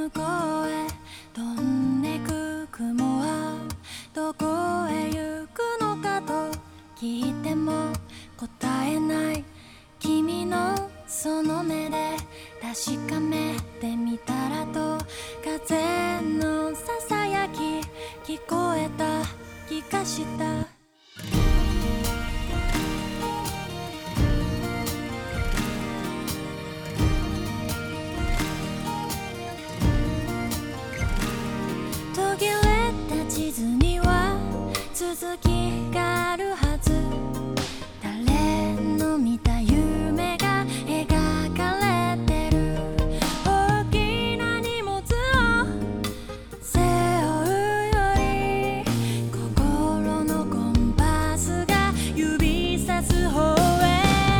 向こうへ飛んでく雲はどこへ行くのかと聞いても答えない君のその目で確かめてみたらと風のささやき聞こえた気がした途切れた地図には続きがあるはず誰の見た夢が描かれてる大きな荷物を背負うより心のコンパスが指さす方へ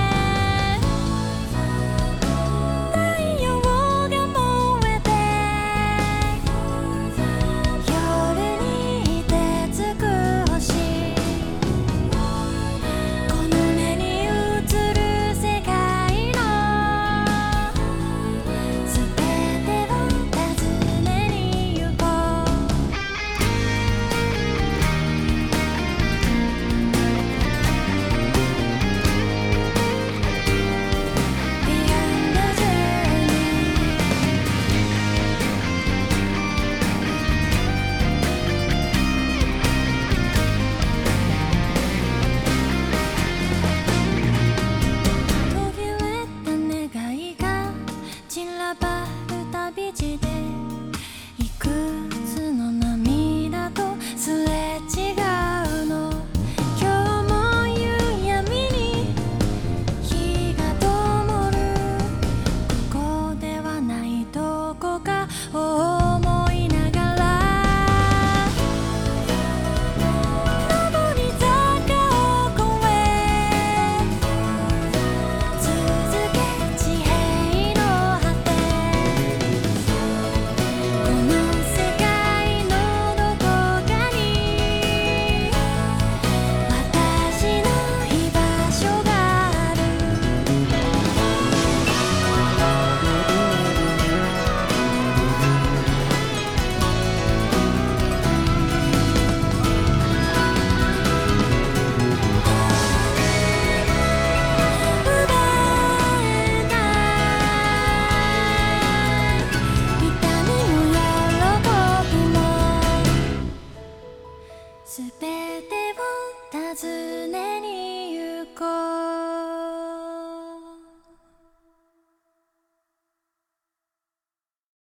太陽が燃えて夜にいてつく星この目に映る世界のすべてを訪ねに行こう Beyond the journey途切れた願いが散らばる旅路でいくつの涙とすれ違うの今日も夕闇に日が灯るここではないどこかを思いながら上り坂を越え続け地平の果てこの世界のどこかに私の居場所がある奪えない痛みも喜びもすべてを訪ねに行こう